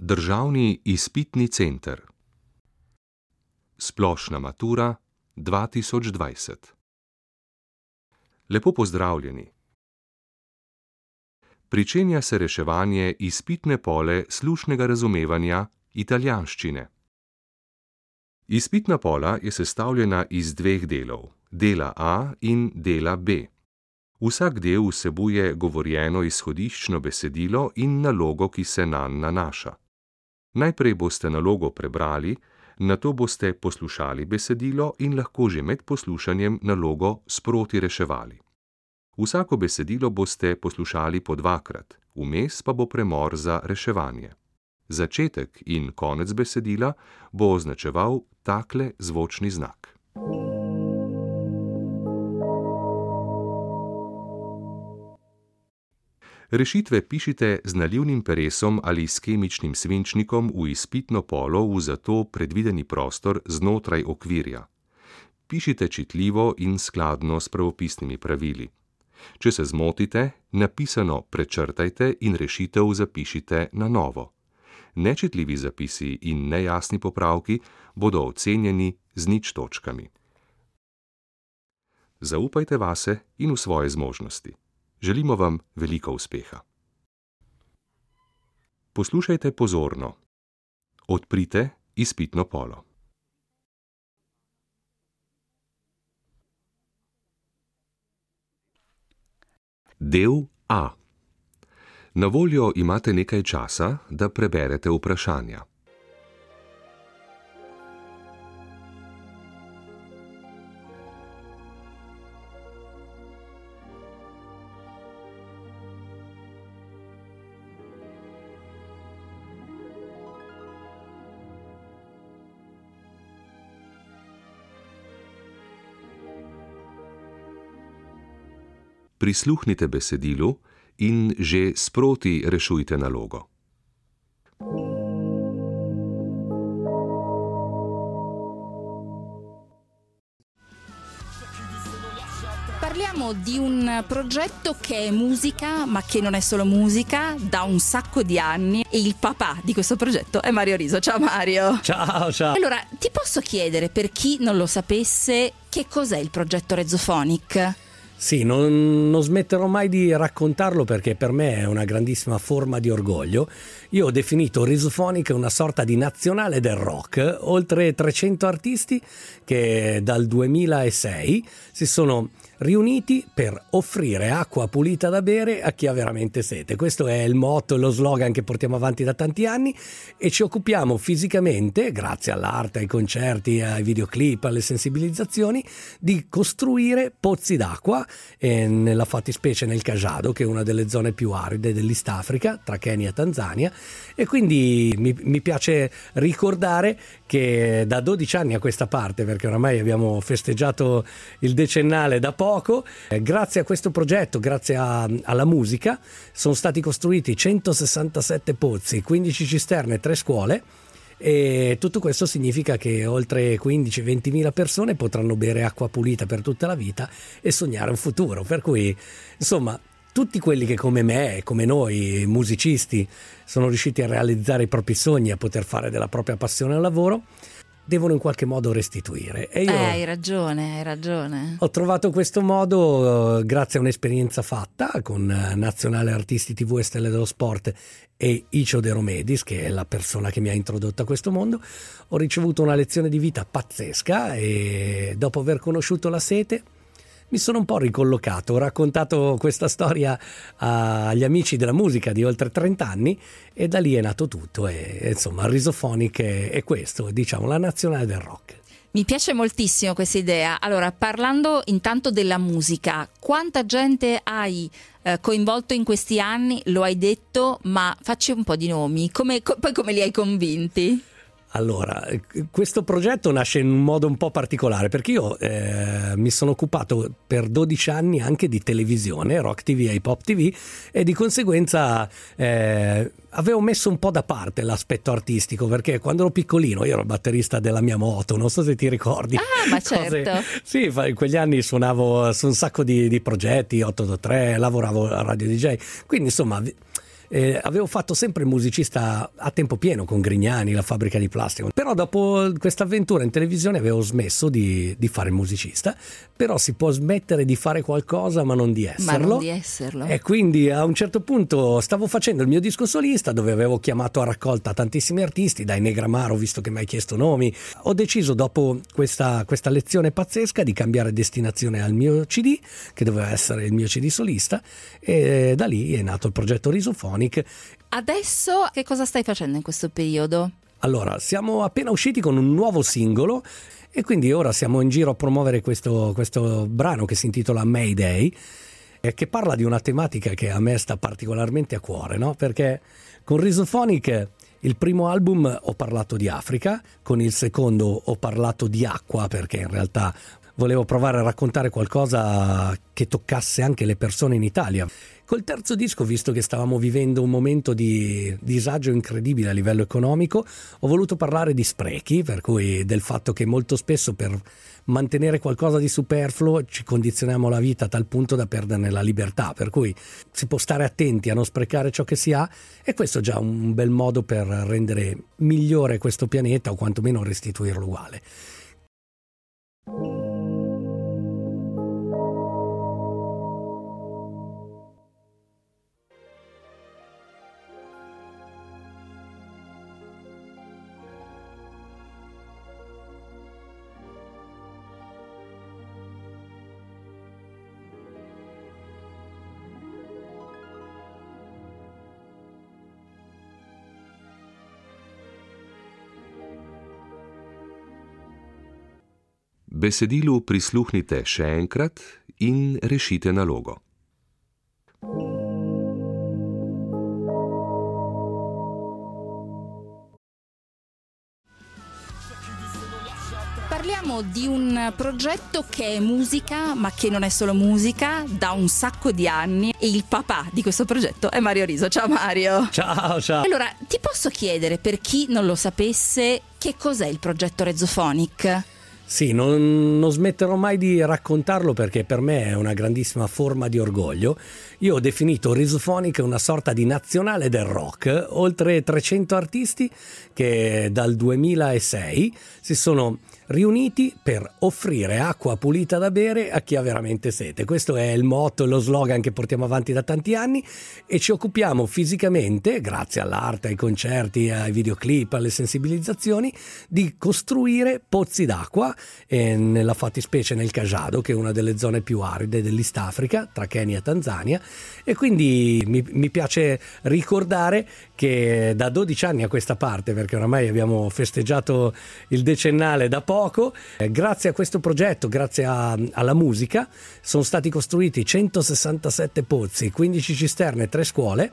Državni izpitni center. Splošna matura 2020. Lepo pozdravljeni. Pričenja se reševanje izpitne pole slušnega razumevanja italijanščine. Izpitna pola je sestavljena iz dveh delov, dela A in dela B. Vsak del vsebuje govorjeno izhodiščno besedilo in nalogo, ki se nanj nanaša. Najprej boste nalogo prebrali, nato boste poslušali besedilo in lahko že med poslušanjem nalogo sproti reševali. Vsako besedilo boste poslušali po dvakrat, vmes pa bo premor za reševanje. Začetek in konec besedila bo označeval takle zvočni znak. Rešitve pišite z nalivnim peresom ali s kemičnim svinčnikom v izpitno polo v za to predvideni prostor znotraj okvirja. Pišite čitljivo in skladno s pravopisnimi pravili. Če se zmotite, napisano prečrtajte in rešitev zapišite na novo. Nečitljivi zapisi in nejasni popravki bodo ocenjeni z 0 točkami. Zaupajte vase in v svoje zmožnosti. Želimo vam veliko uspeha. Poslušajte pozorno. Odprite izpitno polo. Del A. Na voljo imate nekaj časa, da preberete vprašanja. Prisluhnite besedilu in že sproti rešujte nalogo. Parliamo di un progetto che è musica, ma che non è solo musica, da un sacco di anni. E il papà di questo progetto è Mario Riso. Ciao Mario! Ciao! Allora, ti posso chiedere, per chi non lo sapesse, che cos'è il progetto Rezophonic? Sì, non smetterò mai di raccontarlo perché per me è una grandissima forma di orgoglio. Io ho definito Rezophonic una sorta di nazionale del rock, oltre 300 artisti che dal 2006 si sono riuniti per offrire acqua pulita da bere a chi ha veramente sete. Questo è il motto e lo slogan che portiamo avanti da tanti anni e ci occupiamo fisicamente, grazie all'arte, ai concerti, ai videoclip, alle sensibilizzazioni, di costruire pozzi d'acqua, nella fattispecie nel Cajado, che è una delle zone più aride dell'East Africa, tra Kenya e Tanzania, e quindi mi piace ricordare che da 12 anni a questa parte, perché oramai abbiamo festeggiato il decennale da poco, grazie a questo progetto, grazie alla musica, sono stati costruiti 167 pozzi, 15 cisterne, 3 scuole, e tutto questo significa che oltre 15-20 mila persone potranno bere acqua pulita per tutta la vita e sognare un futuro. Per cui, insomma, tutti quelli che come me e come noi musicisti sono riusciti a realizzare i propri sogni, a poter fare della propria passione un lavoro, devono in qualche modo restituire. E io hai ragione. Ho trovato questo modo grazie a un'esperienza fatta con Nazionale Artisti TV e Stelle dello Sport e Icio De Romedis, che è la persona che mi ha introdotto a questo mondo. Ho ricevuto una lezione di vita pazzesca e dopo aver conosciuto la sete mi sono un po' ricollocato, ho raccontato questa storia agli amici della musica di oltre 30 anni e da lì è nato tutto e insomma Rezophonic è questo, diciamo, la nazionale del rock. Mi piace moltissimo questa idea. Allora, parlando intanto della musica, quanta gente hai coinvolto in questi anni? Lo hai detto, ma facci un po' di nomi. Poi come li hai convinti? Allora, questo progetto nasce in un modo un po' particolare perché io mi sono occupato per 12 anni anche di televisione, Rock TV e Hip Hop TV, e di conseguenza avevo messo un po' da parte l'aspetto artistico perché quando ero piccolino io ero batterista della mia moto, non so se ti ricordi. Ah, ma certo! Sì, in quegli anni suonavo su un sacco di progetti, 883, lavoravo a Radio DJ, quindi insomma Avevo fatto sempre il musicista a tempo pieno con Grignani, la fabbrica di plastica, però dopo questa avventura in televisione avevo smesso di fare il musicista. Però si può smettere di fare qualcosa ma non di esserlo. Ma non di esserlo. E quindi a un certo punto stavo facendo il mio disco solista, dove avevo chiamato a raccolta tantissimi artisti, dai Negramaro, visto che mi hai chiesto nomi. Ho deciso, dopo questa lezione pazzesca, di cambiare destinazione al mio CD, che doveva essere il mio CD solista, e da lì è nato il progetto Risofonic. Adesso che cosa stai facendo in questo periodo? Allora, siamo appena usciti con un nuovo singolo e quindi ora siamo in giro a promuovere questo brano che si intitola Mayday, che parla di una tematica che a me sta particolarmente a cuore, no? Perché con Risofonic, il primo album, ho parlato di Africa, con il secondo ho parlato di acqua, perché in realtà volevo provare a raccontare qualcosa che toccasse anche le persone in Italia. Col terzo disco, visto che stavamo vivendo un momento di disagio incredibile a livello economico, ho voluto parlare di sprechi, per cui del fatto che molto spesso per mantenere qualcosa di superfluo ci condizioniamo la vita a tal punto da perderne la libertà, per cui si può stare attenti a non sprecare ciò che si ha, e questo è già un bel modo per rendere migliore questo pianeta, o quantomeno restituirlo uguale. Besedilu prisluhnite še enkrat in rešite nalogo. Parliamo di un progetto che è musica, ma che non è solo musica, da un sacco di anni, e il papà di questo progetto è Mario Riso. Ciao Mario! Ciao! Allora, ti posso chiedere, per chi non lo sapesse, che cos'è il progetto Risofonic? Sì, non smetterò mai di raccontarlo, perché per me è una grandissima forma di orgoglio. Io ho definito Risofonic una sorta di nazionale del rock. Oltre 300 artisti che dal 2006 si sono riuniti per offrire acqua pulita da bere a chi ha veramente sete. Questo è il motto e lo slogan che portiamo avanti da tanti anni, e ci occupiamo fisicamente, grazie all'arte, ai concerti, ai videoclip, alle sensibilizzazioni, di costruire pozzi d'acqua, nella fattispecie nel Cajado, che è una delle zone più aride dell'East Africa, tra Kenya e Tanzania. E quindi mi piace ricordare che da 12 anni a questa parte, perché oramai abbiamo festeggiato il decennale da poco, grazie a questo progetto, grazie alla musica, sono stati costruiti 167 pozzi, 15 cisterne, 3 scuole,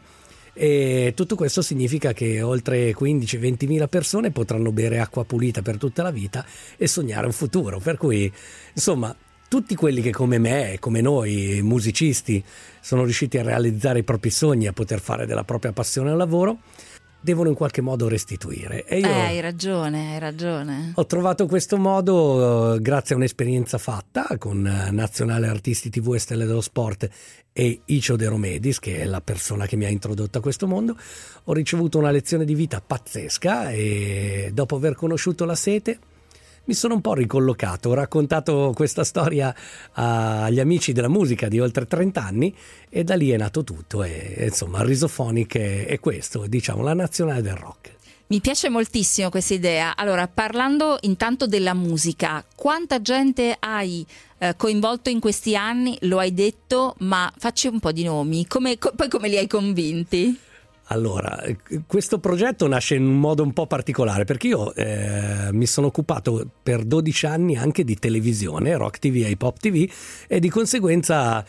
e tutto questo significa che oltre 15-20 mila persone potranno bere acqua pulita per tutta la vita e sognare un futuro. Per cui, insomma, tutti quelli che come me, come noi musicisti, sono riusciti a realizzare i propri sogni, a poter fare della propria passione un lavoro, devono in qualche modo restituire. E io hai ragione. Ho trovato questo modo grazie a un'esperienza fatta con Nazionale Artisti TV e Stelle dello Sport e Icio De Romedis, che è la persona che mi ha introdotto a questo mondo. Ho ricevuto una lezione di vita pazzesca, e dopo aver conosciuto la sete mi sono un po' ricollocato. Ho raccontato questa storia agli amici della musica di oltre 30 anni, e da lì è nato tutto. E insomma, Risofonic è questo, diciamo, la nazionale del rock. Mi piace moltissimo questa idea. Allora, parlando intanto della musica, quanta gente hai coinvolto in questi anni? Lo hai detto, ma facci un po' di nomi. Poi come li hai convinti? Allora, questo progetto nasce in un modo un po' particolare, perché io mi sono occupato per 12 anni anche di televisione, Rock TV e Hip Hop TV, e di conseguenza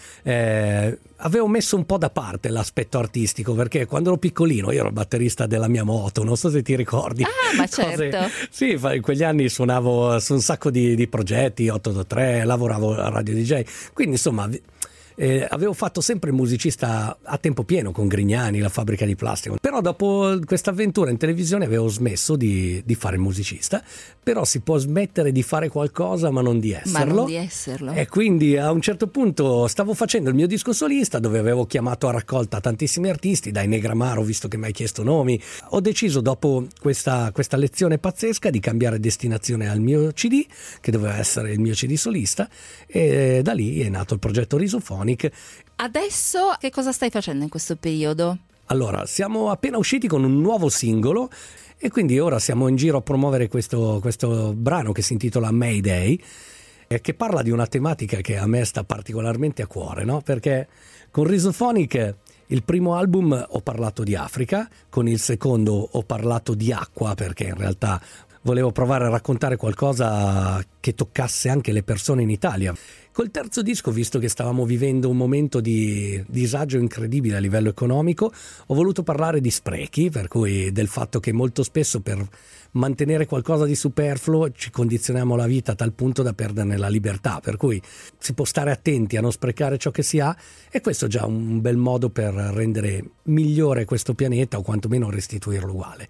avevo messo un po' da parte l'aspetto artistico, perché quando ero piccolino io ero batterista della mia moto, non so se ti ricordi. Ah, ma certo! Sì, in quegli anni suonavo su un sacco di progetti, 883, lavoravo a Radio DJ, quindi insomma Avevo fatto sempre musicista a tempo pieno con Grignani, la fabbrica di plastica, però dopo questa avventura in televisione avevo smesso di fare il musicista. Però si può smettere di fare qualcosa ma non di esserlo. E quindi a un certo punto stavo facendo il mio disco solista, dove avevo chiamato a raccolta tantissimi artisti, dai Negramaro, visto che mi hai chiesto nomi. Ho deciso, dopo questa lezione pazzesca, di cambiare destinazione al mio CD, che doveva essere il mio CD solista, e da lì è nato il progetto Risofonic. Adesso che cosa stai facendo in questo periodo? Allora, siamo appena usciti con un nuovo singolo e quindi ora siamo in giro a promuovere questo brano che si intitola Mayday, che parla di una tematica che a me sta particolarmente a cuore, no? Perché con Risofonic, il primo album, ho parlato di Africa, con il secondo ho parlato di acqua, perché in realtà volevo provare a raccontare qualcosa che toccasse anche le persone in Italia. Col terzo disco, visto che stavamo vivendo un momento di disagio incredibile a livello economico, ho voluto parlare di sprechi, per cui del fatto che molto spesso per mantenere qualcosa di superfluo ci condizioniamo la vita a tal punto da perderne la libertà, per cui si può stare attenti a non sprecare ciò che si ha, e questo è già un bel modo per rendere migliore questo pianeta, o quantomeno restituirlo uguale.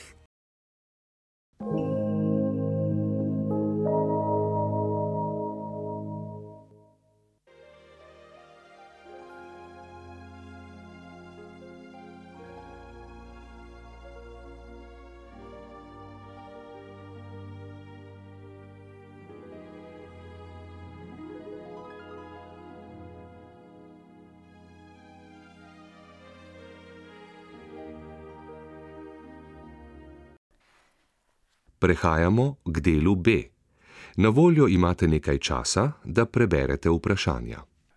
Prehajamo k delu B. Na voljo imate nekaj časa, da preberete vprašanja.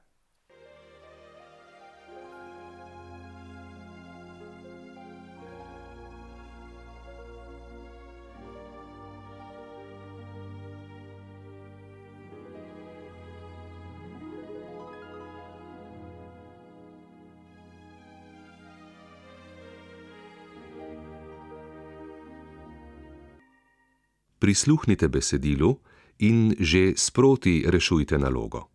Prisluhnite besedilu in že sproti rešujte nalogo.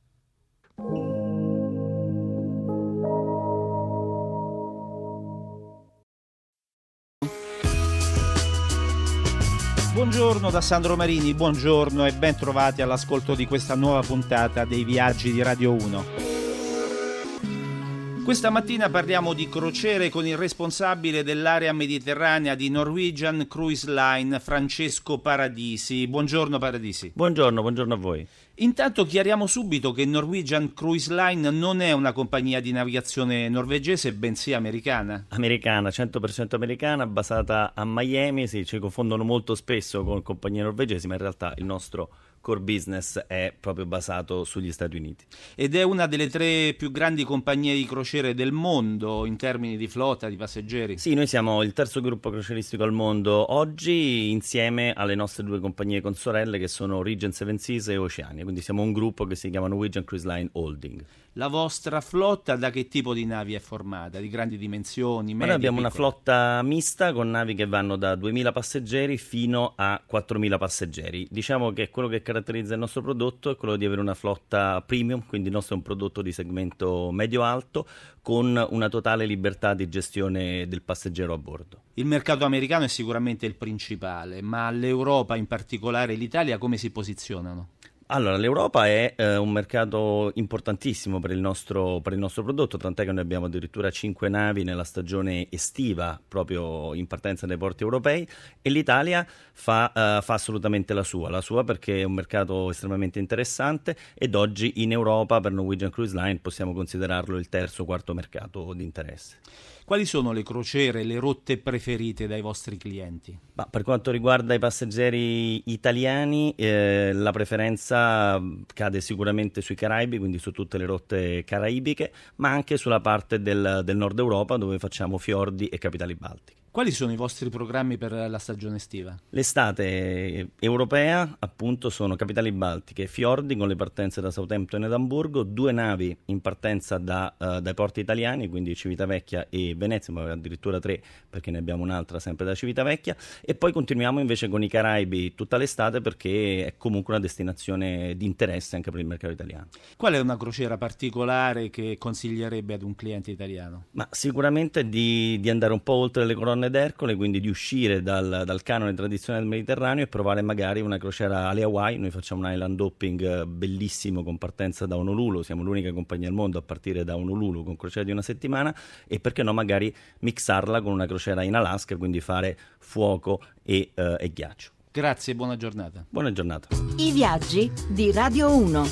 Buongiorno da Sandro Marini, buongiorno e ben trovati all'ascolto di questa nuova puntata dei Viaggi di Radio 1. Questa mattina parliamo di crociere con il responsabile dell'area mediterranea di Norwegian Cruise Line, Francesco Paradisi. Buongiorno Paradisi. Buongiorno a voi. Intanto chiariamo subito che Norwegian Cruise Line non è una compagnia di navigazione norvegese, bensì americana. Americana, 100% americana, basata a Miami. Sì, ci confondono molto spesso con compagnie norvegesi, ma in realtà il nostro core business è proprio basato sugli Stati Uniti. Ed è una delle 3 più grandi compagnie di crociere del mondo in termini di flotta, di passeggeri. Sì, noi siamo il terzo gruppo crocieristico al mondo oggi, insieme alle nostre 2 compagnie consorelle che sono Regent Seven Seas e Oceania, quindi siamo un gruppo che si chiama Norwegian Cruise Line Holding. La vostra flotta da che tipo di navi è formata? Di grandi dimensioni, medie, noi abbiamo piccole? Una flotta mista con navi che vanno da 2.000 passeggeri fino a 4.000 passeggeri. Diciamo che quello che caratterizza il nostro prodotto è quello di avere una flotta premium, quindi il nostro è un prodotto di segmento medio-alto con una totale libertà di gestione del passeggero a bordo. Il mercato americano è sicuramente il principale, ma l'Europa, in particolare l'Italia, come si posizionano? Allora, l'Europa è un mercato importantissimo per il nostro prodotto, tant'è che noi abbiamo addirittura 5 navi nella stagione estiva proprio in partenza dai porti europei, e l'Italia fa assolutamente la sua perché è un mercato estremamente interessante, ed oggi in Europa per Norwegian Cruise Line possiamo considerarlo il terzo o quarto mercato di interesse. Quali sono le crociere, le rotte preferite dai vostri clienti? Per quanto riguarda i passeggeri italiani, la preferenza cade sicuramente sui Caraibi, quindi su tutte le rotte caraibiche, ma anche sulla parte del nord Europa, dove facciamo fiordi e capitali baltiche. Quali sono i vostri programmi per la stagione estiva? L'estate europea, appunto, sono capitali baltiche, fiordi con le partenze da Southampton ed Amburgo, 2 navi in partenza dai porti italiani, quindi Civitavecchia e Venezia, ma addirittura 3 perché ne abbiamo un'altra sempre da Civitavecchia, e poi continuiamo invece con i Caraibi tutta l'estate perché è comunque una destinazione di interesse anche per il mercato italiano. Qual è una crociera particolare che consiglierebbe ad un cliente italiano? Ma sicuramente di andare un po' oltre le colonne d'Ercole, quindi di uscire dal canone tradizionale del Mediterraneo e provare magari una crociera alle Hawaii. Noi facciamo un island hopping bellissimo con partenza da Honolulu, siamo l'unica compagnia al mondo a partire da Honolulu con crociera di una settimana, e perché no magari mixarla con una crociera in Alaska, quindi fare fuoco e ghiaccio. Grazie e buona giornata. Buona giornata. I viaggi di Radio 1.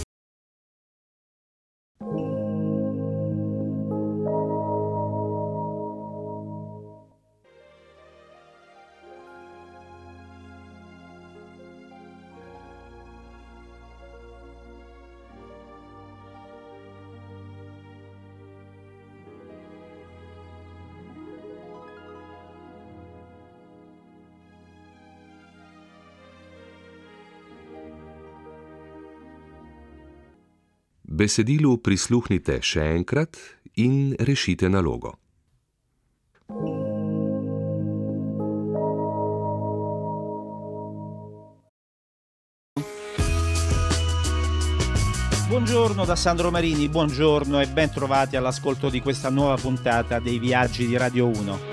Besedilu prisluhnite še enkrat in rešite nalogo. Buongiorno da Sandro Marini, buongiorno e ben trovati all'ascolto di questa nuova puntata dei Viaggi di Radio 1.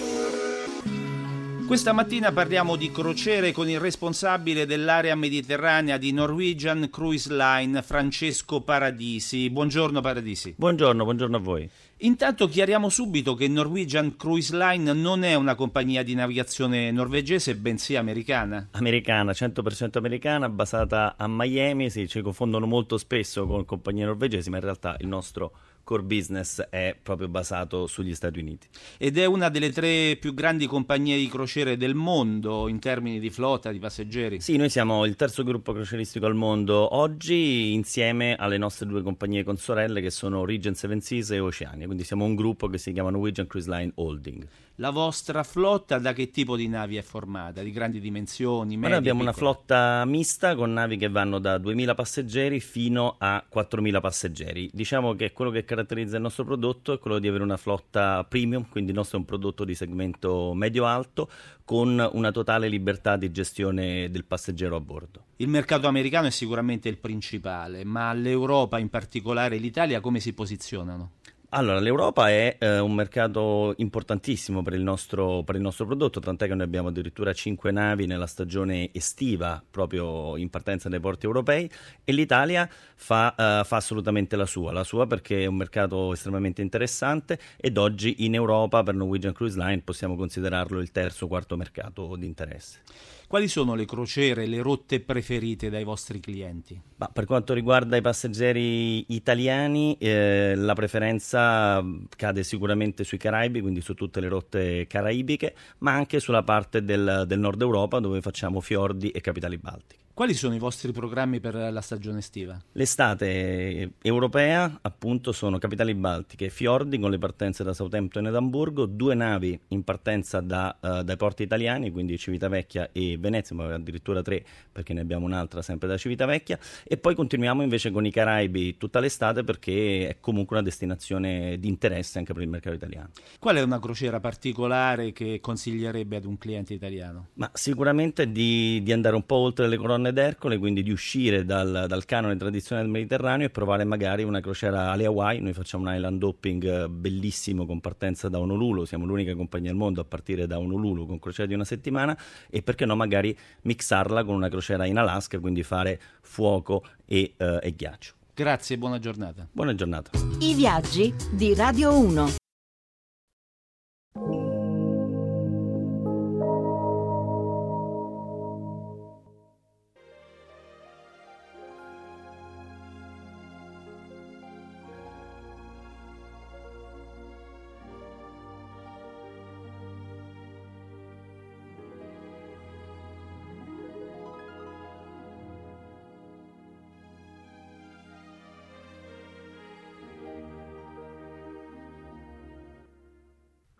Questa mattina parliamo di crociere con il responsabile dell'area mediterranea di Norwegian Cruise Line, Francesco Paradisi. Buongiorno Paradisi. Buongiorno a voi. Intanto chiariamo subito che Norwegian Cruise Line non è una compagnia di navigazione norvegese, bensì americana. Americana, 100% americana, basata a Miami. Sì, ci confondono molto spesso con compagnie norvegesi, ma in realtà il nostro core business è proprio basato sugli Stati Uniti. Ed è una delle 3 più grandi compagnie di crociere del mondo in termini di flotta, di passeggeri. Sì, noi siamo il terzo gruppo crocieristico al mondo oggi, insieme alle nostre 2 compagnie consorelle che sono Regent Seven Seas e Oceania, quindi siamo un gruppo che si chiama Norwegian Cruise Line Holding. La vostra flotta da che tipo di navi è formata? Di grandi dimensioni, medie, Noi abbiamo una piccole? flotta mista con navi che vanno da 2.000 passeggeri fino a 4.000 passeggeri. Diciamo che quello che caratterizza il nostro prodotto è quello di avere una flotta premium, quindi il nostro è un prodotto di segmento medio-alto con una totale libertà di gestione del passeggero a bordo. Il mercato americano è sicuramente il principale, ma l'Europa, in particolare l'Italia, come si posizionano? Allora, l'Europa è un mercato importantissimo per il nostro prodotto, tant'è che noi abbiamo addirittura 5 navi nella stagione estiva proprio in partenza dai porti europei, e l'Italia fa assolutamente la sua perché è un mercato estremamente interessante, ed oggi in Europa per Norwegian Cruise Line possiamo considerarlo il terzo o quarto mercato di interesse. Quali sono le crociere, le rotte preferite dai vostri clienti? Ma per quanto riguarda i passeggeri italiani, la preferenza cade sicuramente sui Caraibi, quindi su tutte le rotte caraibiche, ma anche sulla parte del nord Europa dove facciamo fiordi e capitali baltiche. Quali sono i vostri programmi per la stagione estiva? L'estate europea, appunto, sono capitali baltiche, fiordi con le partenze da Southampton ed Amburgo, 2 navi in partenza dai porti italiani, quindi Civitavecchia e Venezia, ma addirittura 3 perché ne abbiamo un'altra sempre da Civitavecchia, e poi continuiamo invece con i Caraibi tutta l'estate perché è comunque una destinazione di interesse anche per il mercato italiano. Qual è una crociera particolare che consiglierebbe ad un cliente italiano? Ma sicuramente di andare un po' oltre le colonne d'Ercole, quindi di uscire dal canone tradizionale del Mediterraneo e provare magari una crociera alle Hawaii. Noi facciamo un island hopping bellissimo con partenza da Honolulu, siamo l'unica compagnia al mondo a partire da Honolulu con crociera di una settimana, e perché no magari mixarla con una crociera in Alaska, quindi fare fuoco e ghiaccio. Grazie e buona giornata. Buona giornata. I viaggi di Radio 1.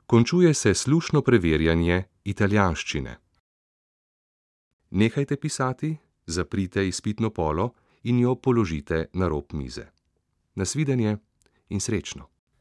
Končuje se slušno preverjanje italijanščine. Nehajte pisati, zaprite izpitno polo in jo položite na rob mize. Nasvidenje in srečno!